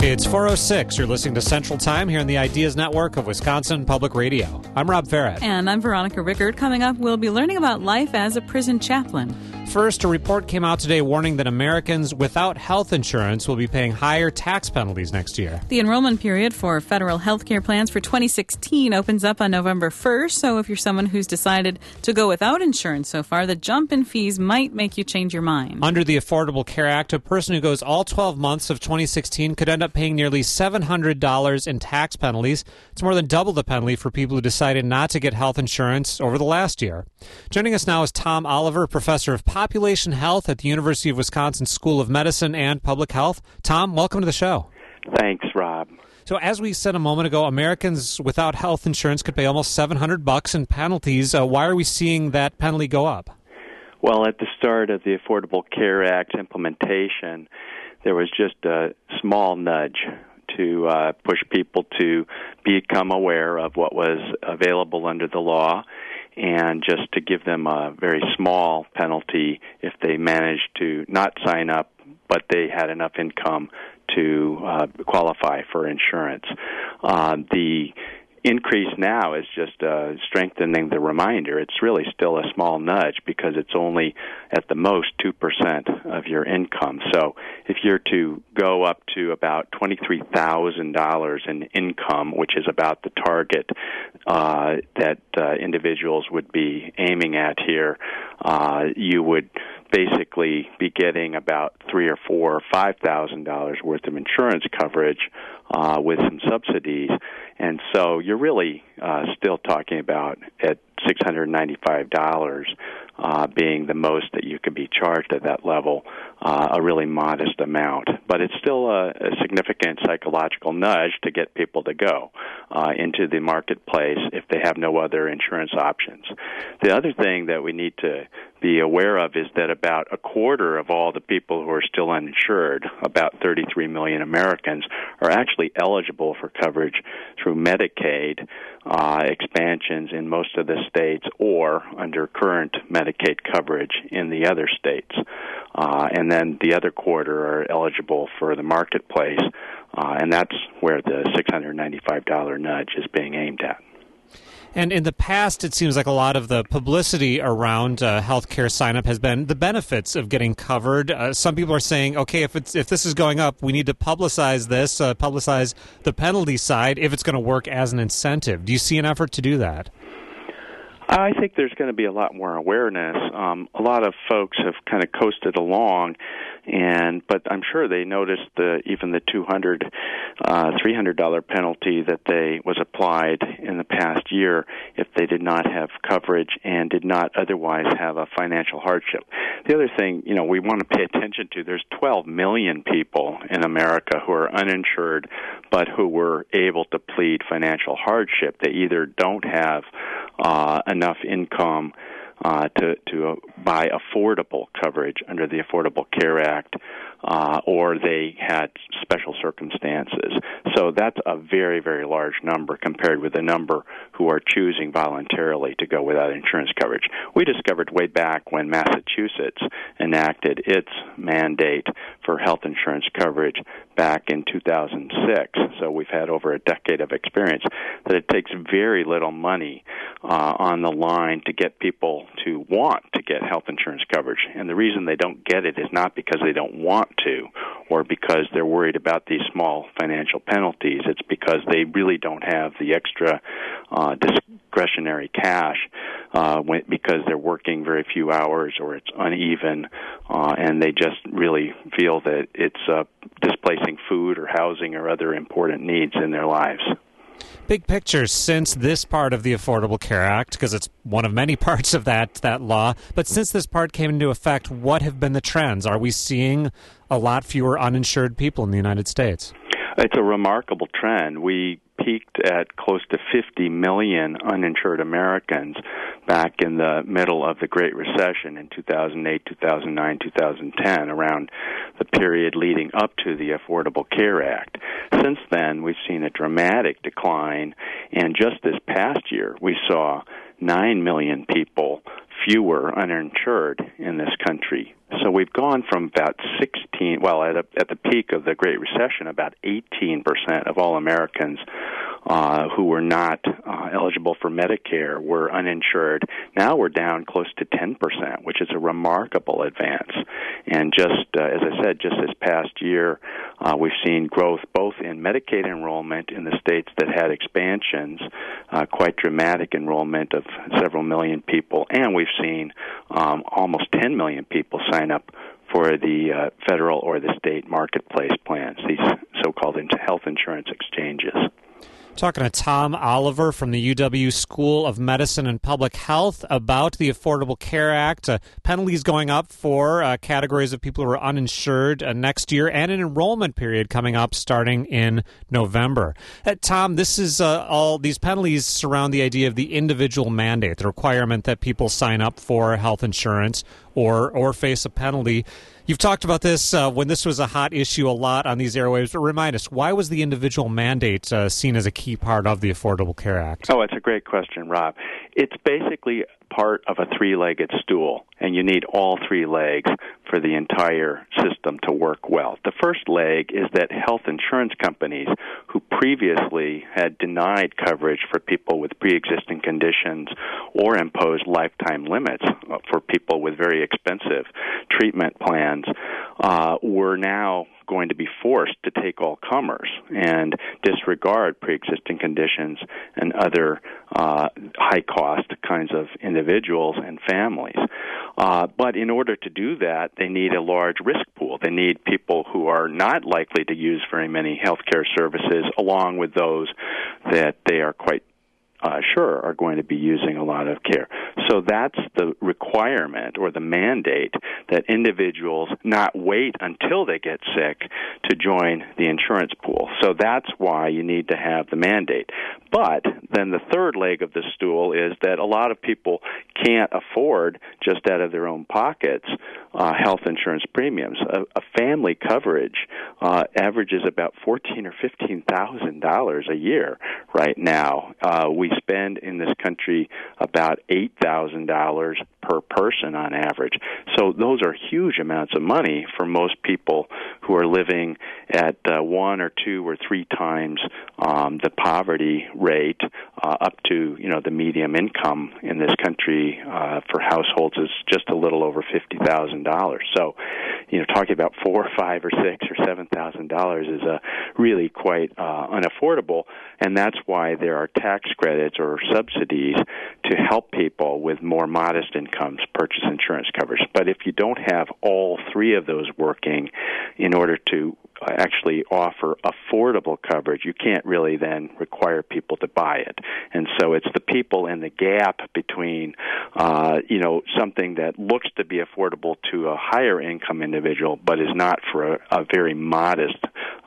It's 4:06. You're listening to Central Time here on the Ideas Network of Wisconsin Public Radio. I'm Rob Farrett. And I'm Veronica Rickard. Coming up, we'll be learning about life as a prison chaplain. First, a report came out today warning that Americans without health insurance will be paying higher tax penalties next year. The enrollment period for federal health care plans for 2016 opens up on November 1st, so if you're someone who's decided to go without insurance so far, the jump in fees might make you change your mind. Under the Affordable Care Act, a person who goes all 12 months of 2016 could end up paying nearly $700 in tax penalties. It's more than double the penalty for people who decided not to get health insurance over the last year. Joining us now is Tom Oliver, professor of population health at the University of Wisconsin School of Medicine and Public Health. Tom, welcome to the show. Thanks, Rob. So as we said a moment ago, Americans without health insurance could pay almost $700 in penalties. Why are we seeing that penalty go up? Well, at the start of the Affordable Care Act implementation, there was just a small nudge to push people to become aware of what was available under the law, and just to give them a very small penalty if they managed to not sign up, but they had enough income to qualify for insurance. The increase now is just strengthening the reminder. It's really still a small nudge because it's only at the most 2% of your income. So if you're to go up to about $23,000 in income, which is about the target that individuals would be aiming at here, you would basically be getting about $3,000 or $5,000 worth of insurance coverage with some subsidies, and so you're really still talking about at $695 being the most that you could be charged at that level, a really modest amount. But it's still a significant psychological nudge to get people to go into the marketplace if they have no other insurance options. The other thing that we need to be aware of is that about a quarter of all the people who are still uninsured, about 33 million Americans, are actually eligible for coverage through Medicaid expansions in most of the states or under current Medicaid coverage in the other states. And then the other quarter are eligible for the marketplace, and that's where the $695 nudge is being aimed at. And in the past, it seems like a lot of the publicity around healthcare sign-up has been the benefits of getting covered. Some people are saying, okay, if this is going up, we need to publicize this, publicize the penalty side if it's going to work as an incentive. Do you see an effort to do that? I think there's going to be a lot more awareness. A lot of folks have kind of coasted along, but I'm sure they noticed even the $300 penalty that was applied in the past year if they did not have coverage and did not otherwise have a financial hardship. The other thing, we want to pay attention to, there's 12 million people in America who are uninsured but who were able to plead financial hardship. They either don't have enough income to buy affordable coverage under the Affordable Care Act, or they had special circumstances. So that's a very, very large number compared with the number who are choosing voluntarily to go without insurance coverage. We discovered way back when Massachusetts enacted its mandate for health insurance coverage back in 2006, so we've had over a decade of experience, that it takes very little money on the line to get people to want to get health insurance coverage. And the reason they don't get it is not because they don't want to or because they're worried about these small financial penalties. It's because they really don't have the extra discretionary cash because they're working very few hours or it's uneven, and they just really feel that it's displacing food or housing or other important needs in their lives. Big picture, since this part of the Affordable Care Act, because it's one of many parts of that law, but since this part came into effect, what have been the trends? Are we seeing a lot fewer uninsured people in the United States? It's a remarkable trend. We peaked at close to 50 million uninsured Americans back in the middle of the Great Recession in 2008, 2009, 2010, around the period leading up to the Affordable Care Act. Since then, we've seen a dramatic decline, and just this past year, we saw 9 million people fewer uninsured in this country. So we've gone from about 16, well, at the peak of the Great Recession, about 18% of all Americans who were not eligible for Medicare were uninsured. Now we're down close to 10%, which is a remarkable advance. And just, as I said, just this past year, we've seen growth both in Medicaid enrollment in the states that had expansions, quite dramatic enrollment of several million people, and we've seen almost 10 million people sign up for the federal or the state marketplace plans, these so-called health insurance exchanges. Talking to Tom Oliver from the UW School of Medicine and Public Health about the Affordable Care Act, penalties going up for categories of people who are uninsured next year, and an enrollment period coming up starting in November. Tom, this is all these penalties surround the idea of the individual mandate, the requirement that people sign up for health insurance or face a penalty. You've talked about this when this was a hot issue a lot on these airwaves, but remind us, why was the individual mandate seen as a key part of the Affordable Care Act? Oh, it's a great question, Rob. It's basically part of a three-legged stool, and you need all three legs for the entire system to work well. The first leg is that health insurance companies who previously had denied coverage for people with pre-existing conditions or imposed lifetime limits for people with very expensive treatment plans were now going to be forced to take all comers and disregard pre-existing conditions and other high-cost kinds of individuals and families. But in order to do that, they need a large risk pool. They need people who are not likely to use very many health care services, along with those that they are quite sure are going to be using a lot of care. So that's the requirement or the mandate that individuals not wait until they get sick to join the insurance pool. So that's why you need to have the mandate. But then the third leg of the stool is that a lot of people can't afford, just out of their own pockets, health insurance premiums. A family coverage averages about $14,000 or $15,000 a year right now. We spend in this country about $8,000 per person on average. So those are huge amounts of money for most people who are living at 1 or 2 or 3 times the poverty rate, up to the medium income in this country for households is just a little over $50,000. So, talking about $4 or $5 or $6 or $7,000 is really quite unaffordable, and that's why there are tax credits or subsidies to help people with more modest incomes purchase insurance coverage. But if you don't have all three of those working in order to actually offer affordable coverage, you can't really then require people to buy it. And so it's the people in the gap between, something that looks to be affordable to a higher income individual, but is not for a very modest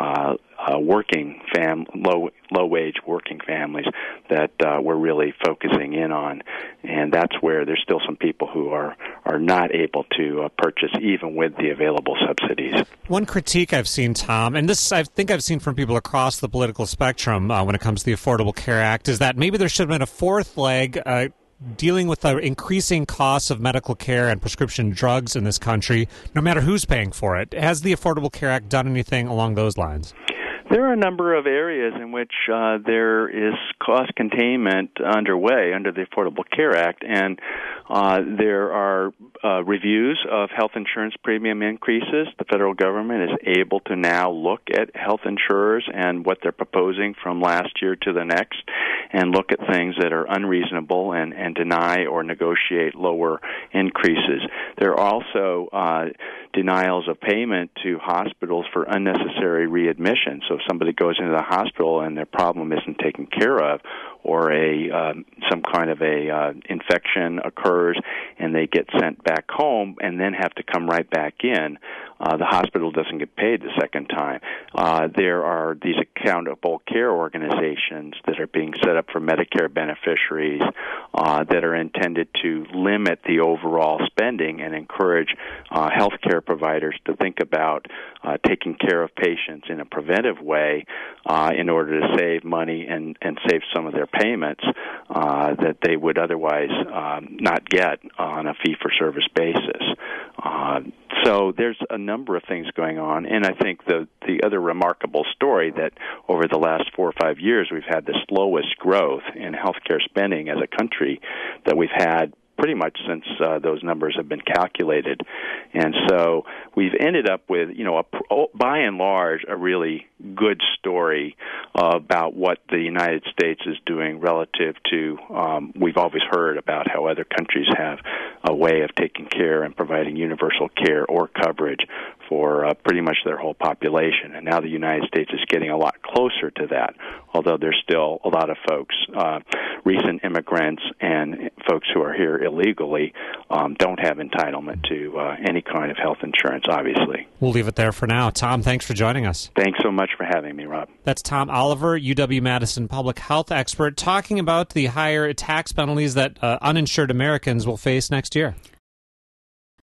low-wage working families that we're really focusing in on. And that's where there's still some people who are not able to purchase even with the available subsidies. One critique I've seen, Tom, and this I think I've seen from people across the political spectrum when it comes to the Affordable Care Act, is that maybe there should have been a fourth leg dealing with the increasing costs of medical care and prescription drugs in this country, no matter who's paying for it. Has the Affordable Care Act done anything along those lines? There are a number of areas in which there is cost containment underway under the Affordable Care Act, and there are reviews of health insurance premium increases. The federal government is able to now look at health insurers and what they're proposing from last year to the next and look at things that are unreasonable and deny or negotiate lower increases. There are also denials of payment to hospitals for unnecessary readmission. So if somebody goes into the hospital and their problem isn't taken care of, or some kind of a infection occurs and they get sent back home and then have to come right back in, the hospital doesn't get paid the second time. There are these accountable care organizations that are being set up for Medicare beneficiaries that are intended to limit the overall spending and encourage healthcare providers to think about taking care of patients in a preventive way in order to save money and save some of their payments that they would otherwise not get on a fee-for-service basis. So there's a number of things going on, and I think the other remarkable story that over the last 4 or 5 years we've had the slowest growth in healthcare spending as a country that we've had pretty much since those numbers have been calculated. And so we've ended up with, by and large, a really good story about what the United States is doing relative to, we've always heard about how other countries have a way of taking care and providing universal care or coverage for pretty much their whole population. And now the United States is getting a lot closer to that, although there's still a lot of folks, recent immigrants and folks who are here illegally, don't have entitlement to any kind of health insurance, obviously. We'll leave it there for now. Tom, thanks for joining us. Thanks so much for having me, Rob. That's Tom Oliver, UW-Madison public health expert, talking about the higher tax penalties that uninsured Americans will face next year.